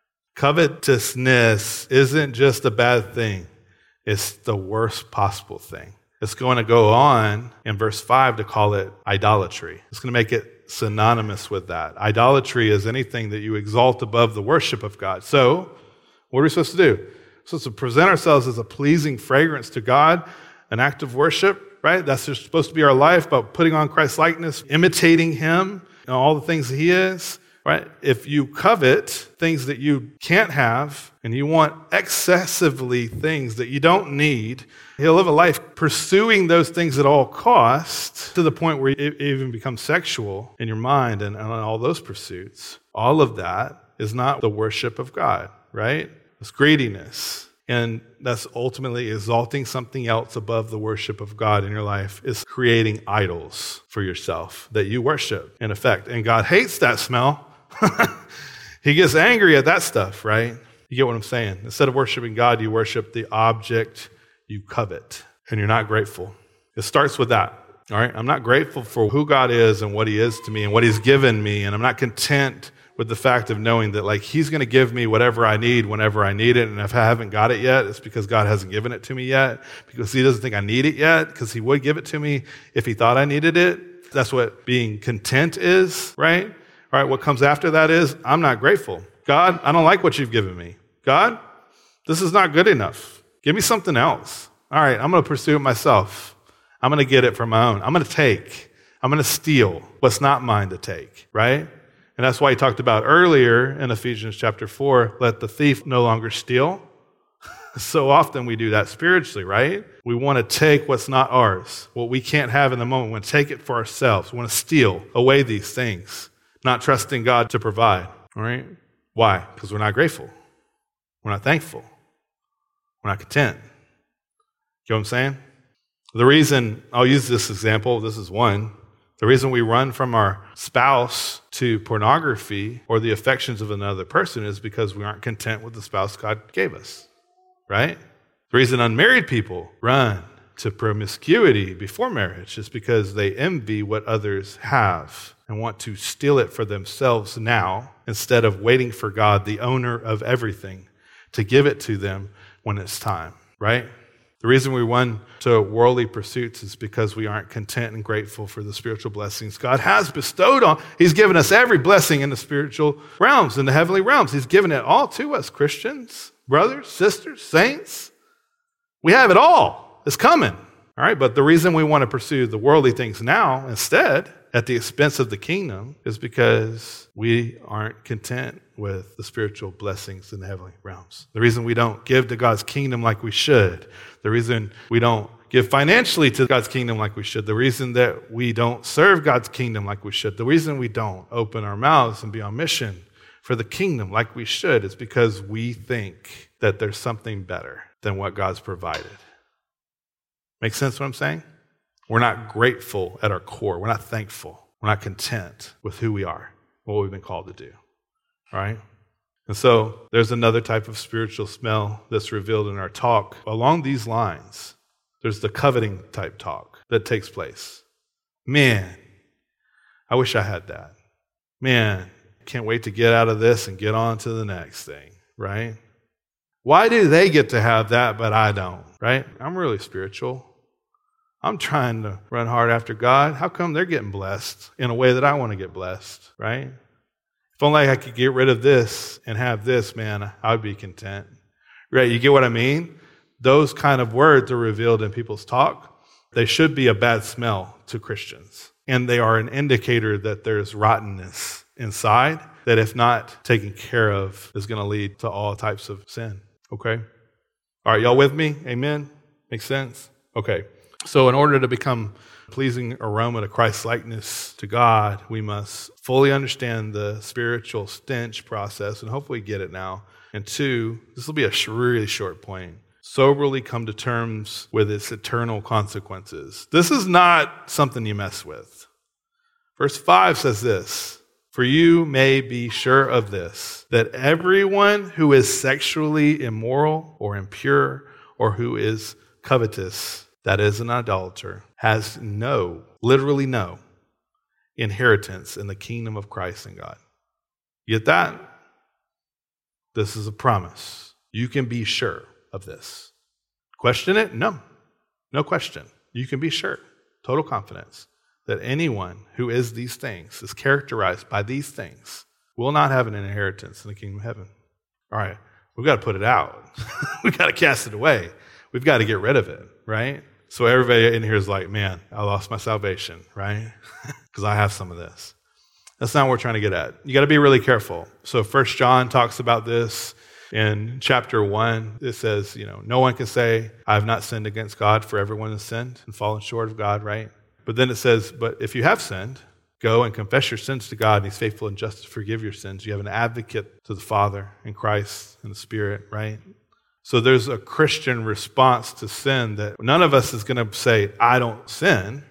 Speaker 1: Covetousness isn't just a bad thing. It's the worst possible thing. It's going to go on in verse 5 to call it idolatry. It's going to make it synonymous with that. Idolatry is anything that you exalt above the worship of God. So, what are we supposed to do? We're supposed to present ourselves as a pleasing fragrance to God, an act of worship, right? That's just supposed to be our life, about putting on Christ-likeness, imitating him, all the things that he is. Right? If you covet things that you can't have and you want excessively things that you don't need, you'll live a life pursuing those things at all costs to the point where it even becomes sexual in your mind and all those pursuits. All of that is not the worship of God, right? It's greediness. And that's ultimately exalting something else above the worship of God in your life. Is creating idols for yourself that you worship, in effect. And God hates that smell. He gets angry at that stuff, right? You get what I'm saying? Instead of worshiping God, you worship the object you covet, and you're not grateful. It starts with that, all right? I'm not grateful for who God is and what he is to me and what he's given me, and I'm not content with the fact of knowing that, like, he's going to give me whatever I need whenever I need it, and if I haven't got it yet, it's because God hasn't given it to me yet, because he doesn't think I need it yet, because he would give it to me if he thought I needed it. That's what being content is, right? All right, what comes after that is, I'm not grateful. God, I don't like what you've given me. God, this is not good enough. Give me something else. All right, I'm going to pursue it myself. I'm going to get it for my own. I'm going to take. I'm going to steal what's not mine to take, right? And that's why he talked about earlier in Ephesians chapter 4, let the thief no longer steal. So often we do that spiritually, right? We want to take what's not ours, what we can't have in the moment. We want to take it for ourselves. We want to steal away these things. Not trusting God to provide, all right? Why? Because we're not grateful. We're not thankful. We're not content. You know what I'm saying? The reason, I'll use this example, this is one. The reason we run from our spouse to pornography or the affections of another person is because we aren't content with the spouse God gave us, right? The reason unmarried people run to promiscuity before marriage is because they envy what others have and want to steal it for themselves now instead of waiting for God, the owner of everything, to give it to them when it's time, right? The reason we run to worldly pursuits is because we aren't content and grateful for the spiritual blessings God has bestowed on. He's given us every blessing in the spiritual realms, in the heavenly realms. He's given it all to us, Christians, brothers, sisters, saints. We have it all. It's coming, all right? But the reason we want to pursue the worldly things now instead, at the expense of the kingdom, is because we aren't content with the spiritual blessings in the heavenly realms. The reason we don't give to God's kingdom like we should, the reason we don't give financially to God's kingdom like we should, the reason that we don't serve God's kingdom like we should, the reason we don't open our mouths and be on mission for the kingdom like we should is because we think that there's something better than what God's provided. Make sense what I'm saying? We're not grateful at our core. We're not thankful. We're not content with who we are, what we've been called to do, all right? And so there's another type of spiritual smell that's revealed in our talk. Along these lines, there's the coveting type talk that takes place. Man, I wish I had that. Man, can't wait to get out of this and get on to the next thing, right? Why do they get to have that, but I don't, right? I'm really spiritual. I'm trying to run hard after God. How come they're getting blessed in a way that I want to get blessed, right? If only I could get rid of this and have this, man, I would be content. Right, you get what I mean? Those kind of words are revealed in people's talk. They should be a bad smell to Christians. And they are an indicator that there's rottenness inside that if not taken care of is going to lead to all types of sin, okay? All right, y'all with me? Amen? Make sense? Okay. So in order to become pleasing aroma to Christ's likeness to God, we must fully understand the spiritual stench process, and hopefully get it now. And 2, this will be a really short point, soberly come to terms with its eternal consequences. This is not something you mess with. Verse 5 says this, "For you may be sure of this, that everyone who is sexually immoral or impure or who is covetous, that is an idolater, has literally no inheritance in the kingdom of Christ and God." You get that? This is a promise. You can be sure of this. Question it? No question. You can be sure, total confidence, that anyone who is these things, is characterized by these things, will not have an inheritance in the kingdom of heaven. All right, we've got to put it out. We've got to cast it away. We've got to get rid of it, right? So everybody in here is like, man, I lost my salvation, right? Because I have some of this. That's not what we're trying to get at. You got to be really careful. So 1 John talks about this in chapter 1. It says, no one can say, I have not sinned against God, for everyone has sinned and fallen short of God, right? But then it says, but if you have sinned, go and confess your sins to God, and He's faithful and just to forgive your sins. You have an advocate to the Father in Christ and the Spirit, right? So there's a Christian response to sin that none of us is going to say, I don't sin.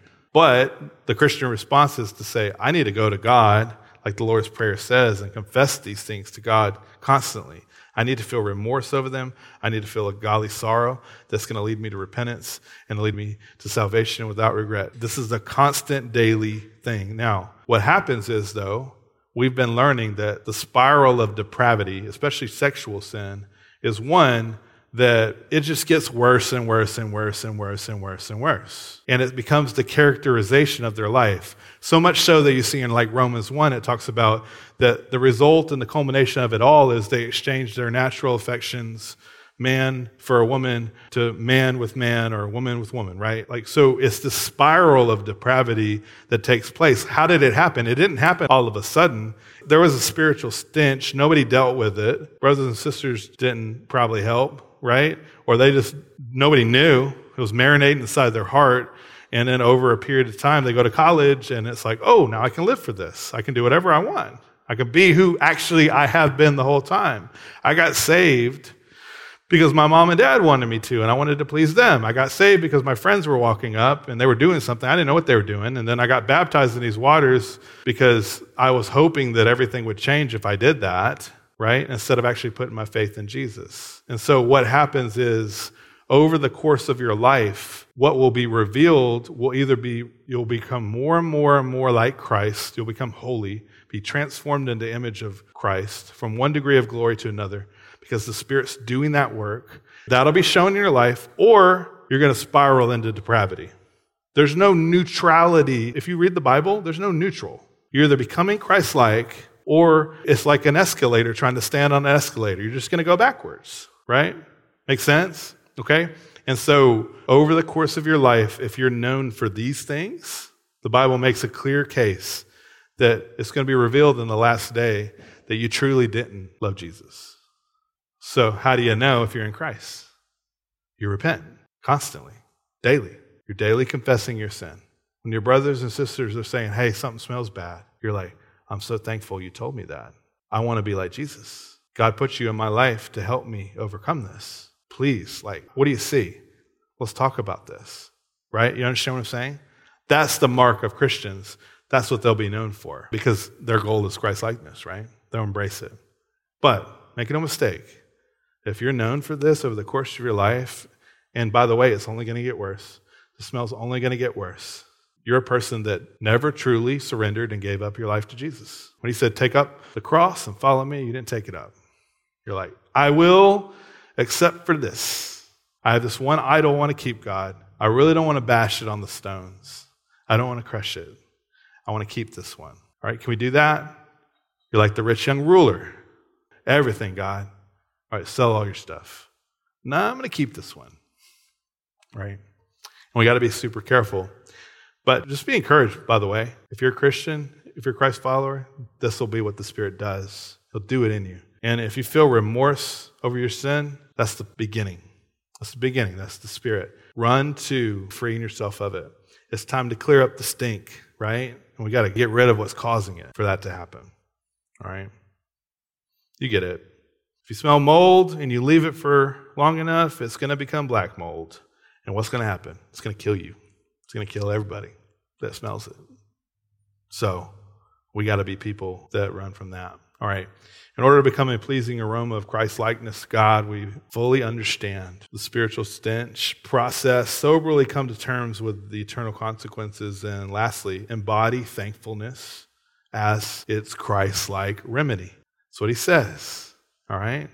Speaker 1: But the Christian response is to say, I need to go to God, like the Lord's Prayer says, and confess these things to God constantly. I need to feel remorse over them. I need to feel a godly sorrow that's going to lead me to repentance and lead me to salvation without regret. This is a constant daily thing. Now, what happens is, though, we've been learning that the spiral of depravity, especially sexual sin, is one that it just gets worse and worse and worse and worse and worse and worse. And it becomes the characterization of their life. So much so that you see in like Romans 1, it talks about that the result and the culmination of it all is they exchange their natural affections, man for a woman, to man with man or woman with woman, right? So it's the spiral of depravity that takes place. How did it happen? It didn't happen all of a sudden. There was a spiritual stench. Nobody dealt with it. Brothers and sisters didn't probably help, right? Or nobody knew. It was marinating inside their heart. And then over a period of time, they go to college and it's like, oh, now I can live for this. I can do whatever I want. I can be who actually I have been the whole time. I got saved because my mom and dad wanted me to, and I wanted to please them. I got saved because my friends were walking up and they were doing something. I didn't know what they were doing. And then I got baptized in these waters because I was hoping that everything would change if I did that, right? Instead of actually putting my faith in Jesus. And so what happens is, over the course of your life, what will be revealed will either be, you'll become more and more and more like Christ. You'll become holy, be transformed into the image of Christ from one degree of glory to another, because the Spirit's doing that work. That'll be shown in your life, or you're going to spiral into depravity. There's no neutrality. If you read the Bible, there's no neutral. You're either becoming Christ-like, or it's like an escalator trying to stand on an escalator. You're just going to go backwards, right? Make sense? Okay? And so over the course of your life, if you're known for these things, the Bible makes a clear case that it's going to be revealed in the last day that you truly didn't love Jesus. So how do you know if you're in Christ? You repent constantly, daily. You're daily confessing your sin. When your brothers and sisters are saying, hey, something smells bad, you're like, I'm so thankful you told me that. I want to be like Jesus. God put you in my life to help me overcome this. Please, what do you see? Let's talk about this, right? You understand what I'm saying? That's the mark of Christians. That's what they'll be known for, because their goal is Christ-likeness, right? They'll embrace it. But make no mistake, if you're known for this over the course of your life, and by the way, it's only going to get worse. The smell's only going to get worse. You're a person that never truly surrendered and gave up your life to Jesus. When He said, take up the cross and follow me, you didn't take it up. You're like, I will, except for this. I have this one idol I want to keep, God. I really don't want to bash it on the stones. I don't want to crush it. I want to keep this one. All right, can we do that? You're like the rich young ruler. Everything, God. All right, sell all your stuff. No, I'm going to keep this one. Right? And we got to be super careful. But just be encouraged, by the way. If you're a Christian, if you're a Christ follower, this will be what the Spirit does. He'll do it in you. And if you feel remorse over your sin, that's the beginning That's the beginning. That's the Spirit. Run to freeing yourself of it. It's time to clear up the stink, right? And we got to get rid of what's causing it for that to happen. All right? You get it. If you smell mold and you leave it for long enough, it's going to become black mold. And what's going to happen? It's going to kill you. It's going to kill everybody that smells it. So we got to be people that run from that. All right. In order to become a pleasing aroma of Christ-likeness to God, we fully understand the spiritual stench process, soberly come to terms with the eternal consequences, and lastly, embody thankfulness as its Christ-like remedy. That's what he says. All right?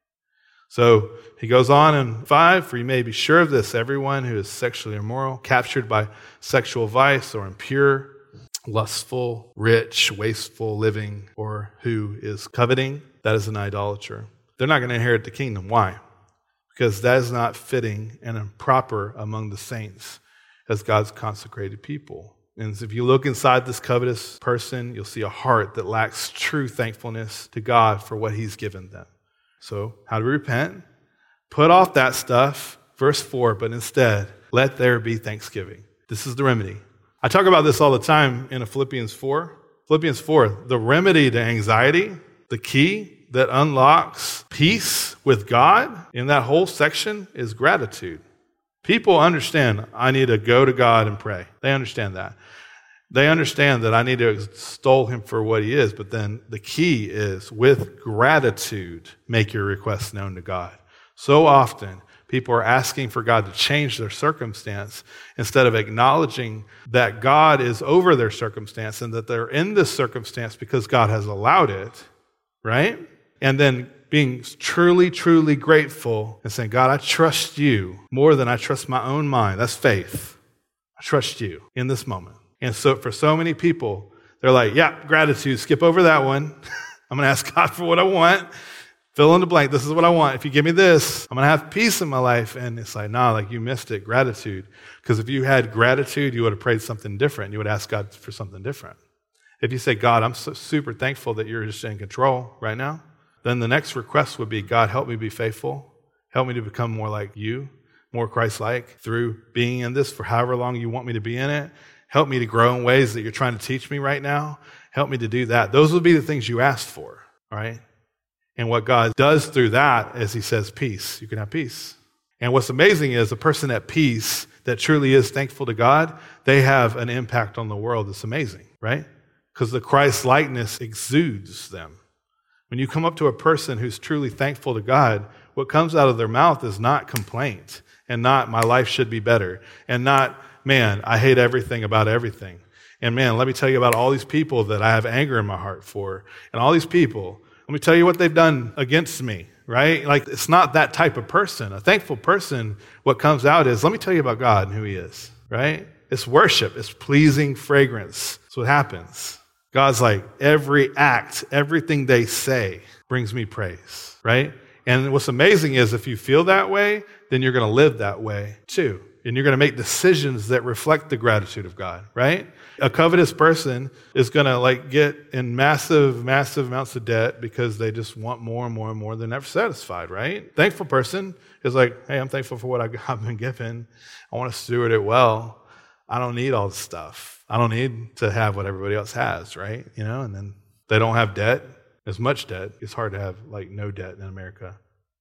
Speaker 1: So he goes on in 5, for you may be sure of this, everyone who is sexually immoral, captured by sexual vice or impure, lustful, rich, wasteful living, or who is coveting, that is an idolater. They're not going to inherit the kingdom. Why? Because that is not fitting and improper among the saints as God's consecrated people. And if you look inside this covetous person, you'll see a heart that lacks true thankfulness to God for what he's given them. So how do we repent? Put off that stuff, verse 4, but instead, let there be thanksgiving. This is the remedy. I talk about this all the time in Philippians 4. Philippians 4, the remedy to anxiety, the key that unlocks peace with God in that whole section is gratitude. People understand I need to go to God and pray. They understand that. They understand that I need to extol him for what he is, but then the key is with gratitude, make your requests known to God. So often, people are asking for God to change their circumstance instead of acknowledging that God is over their circumstance and that they're in this circumstance because God has allowed it, right? And then being truly, truly grateful and saying, God, I trust you more than I trust my own mind. That's faith. I trust you in this moment. And so for so many people, they're like, yeah, gratitude, skip over that one. I'm going to ask God for what I want. Fill in the blank. This is what I want. If you give me this, I'm going to have peace in my life. And it's like, nah, like you missed it, gratitude. Because if you had gratitude, you would have prayed something different. You would ask God for something different. If you say, God, I'm so super thankful that you're just in control right now, then the next request would be, God, help me be faithful. Help me to become more like you, more Christ-like through being in this for however long you want me to be in it. Help me to grow in ways that you're trying to teach me right now. Help me to do that. Those would be the things you asked for, all right? And what God does through that is he says peace. You can have peace. And what's amazing is a person at peace that truly is thankful to God, they have an impact on the world that's amazing, right? Because the Christ-likeness exudes them. When you come up to a person who's truly thankful to God, what comes out of their mouth is not complaint and not my life should be better and not, man, I hate everything about everything. And man, let me tell you about all these people that I have anger in my heart for. And all these people, let me tell you what they've done against me, right? Like, it's not that type of person. A thankful person, what comes out is, let me tell you about God and who he is, right? It's worship. It's pleasing fragrance. That's what happens. God's like, every act, everything they say brings me praise, right? And what's amazing is if you feel that way, then you're going to live that way too. And you're going to make decisions that reflect the gratitude of God, right? A covetous person is going to get in massive, massive amounts of debt because they just want more and more and more. They're never satisfied, right? Thankful person is like, hey, I'm thankful for what I've been given. I want to steward it well. I don't need all this stuff. I don't need to have what everybody else has, right? And then they don't have debt, as much debt. It's hard to have no debt in America.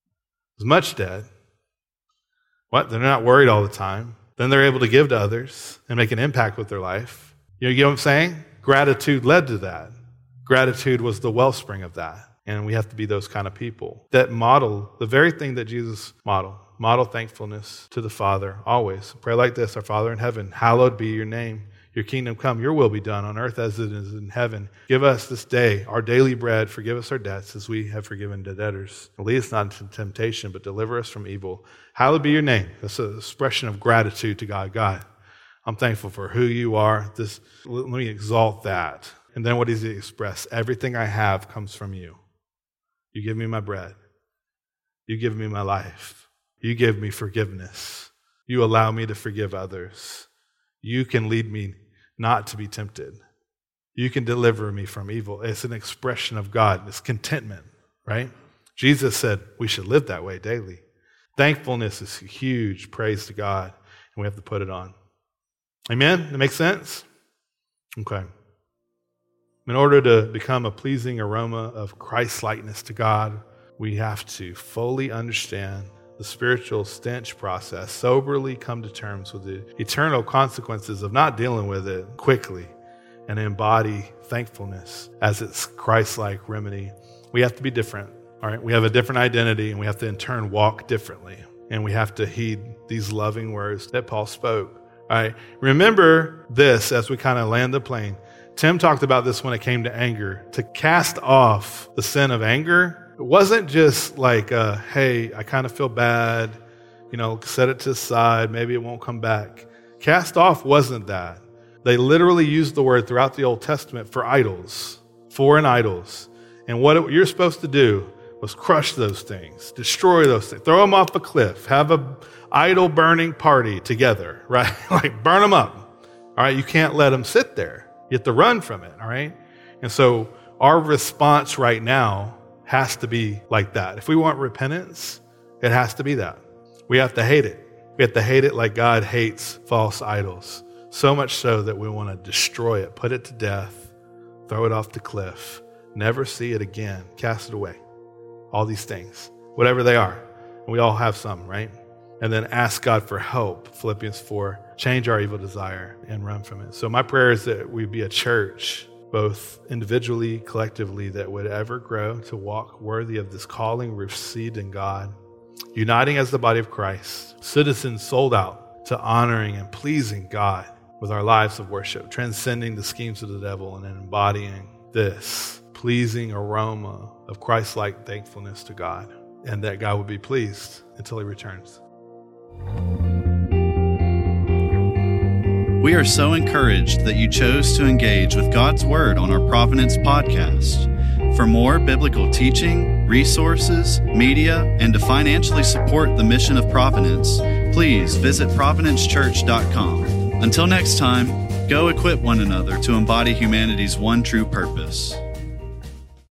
Speaker 1: As much debt. What? They're not worried all the time. Then they're able to give to others and make an impact with their life. You know what I'm saying? Gratitude led to that. Gratitude was the wellspring of that. And we have to be those kind of people that model the very thing that Jesus modeled. Model thankfulness to the Father always. Pray like this, our Father in heaven, hallowed be your name. Your kingdom come, your will be done on earth as it is in heaven. Give us this day our daily bread. Forgive us our debts as we have forgiven the debtors. Lead us not into temptation, but deliver us from evil. Hallowed be your name. That's an expression of gratitude to God. God, I'm thankful for who you are. Let me exalt that. And then what does he express? Everything I have comes from you. You give me my bread. You give me my life. You give me forgiveness. You allow me to forgive others. You can lead me not to be tempted. You can deliver me from evil. It's an expression of God. It's contentment, right? Jesus said we should live that way daily. Thankfulness is huge. Praise to God. And we have to put it on. Amen? That makes sense? Okay. In order to become a pleasing aroma of Christ-likeness to God, we have to fully understand the spiritual stench process, soberly come to terms with the eternal consequences of not dealing with it quickly, and embody thankfulness as its Christ-like remedy. We have to be different, all right? We have a different identity, and we have to in turn walk differently, and we have to heed these loving words that Paul spoke, all right? Remember this as we kind of land the plane. Tim talked about this when it came to anger. To cast off the sin of anger, it wasn't just like, hey, I kind of feel bad, set it to the side, maybe it won't come back. Cast off wasn't that. They literally used the word throughout the Old Testament for idols, foreign idols. And what you're supposed to do was crush those things, destroy those things, throw them off a cliff, have a idol burning party together, right? Like burn them up, all right? You can't let them sit there. You have to run from it, all right? And so our response right now has to be like that. If we want repentance, it has to be that. We have to hate it. We have to hate it like God hates false idols. So much so that we want to destroy it, put it to death, throw it off the cliff, never see it again, cast it away. All these things, whatever they are. And we all have some, right? And then ask God for help, Philippians 4, change our evil desire and run from it. So my prayer is that we be a church, both individually, collectively, that would ever grow to walk worthy of this calling received in God, uniting as the body of Christ, citizens sold out to honoring and pleasing God with our lives of worship, transcending the schemes of the devil and embodying this pleasing aroma of Christ-like thankfulness to God, and that God would be pleased until he returns.
Speaker 2: We are so encouraged that you chose to engage with God's Word on our Providence podcast. For more biblical teaching, resources, media, and to financially support the mission of Providence, please visit providencechurch.com. Until next time, go equip one another to embody humanity's one true purpose.